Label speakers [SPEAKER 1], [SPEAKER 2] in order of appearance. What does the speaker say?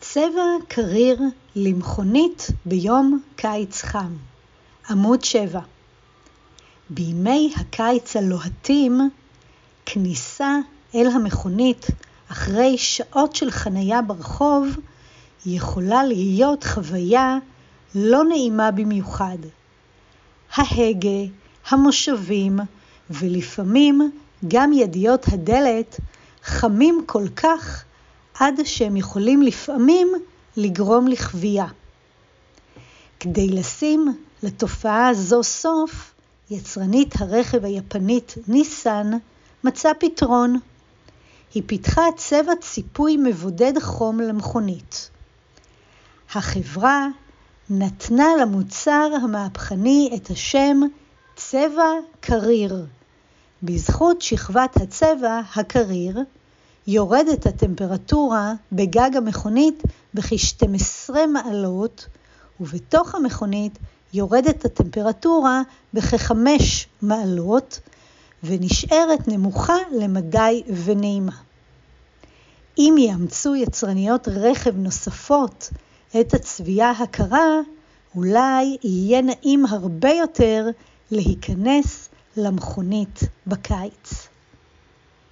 [SPEAKER 1] צבע קריר למכונית ביום קיץ חם. עמוד 7. בימי הקיץ הלוהטים, כניסה אל המכונית אחרי שעות של חנייה ברחוב יכולה להיות חוויה לא נעימה במיוחד. ההגה, המושבים ולפעמים גם ידיות הדלת חמים כל כך עד שהם יכולים לפעמים לגרום לחוויה. כדי לשים לתופעה זו סוף, יצרנית הרכב היפנית ניסן מצאה פתרון. היא פיתחה צבע ציפוי מבודד חום למכונית. החברה נתנה למוצר המהפכני את השם צבע קריר. בזכות שכבת הצבע הקריר, יורדת הטמפרטורה בגג המכונית בכ-12 מעלות, ובתוך המכונית יורדת הטמפרטורה בכ-5 מעלות, ונשארת נמוכה למדי ונעימה. אם יאמצו יצרניות רכב נוספות את הצביעה הקרה, אולי יהיה נעים הרבה יותר להיכנס למכונית בקיץ.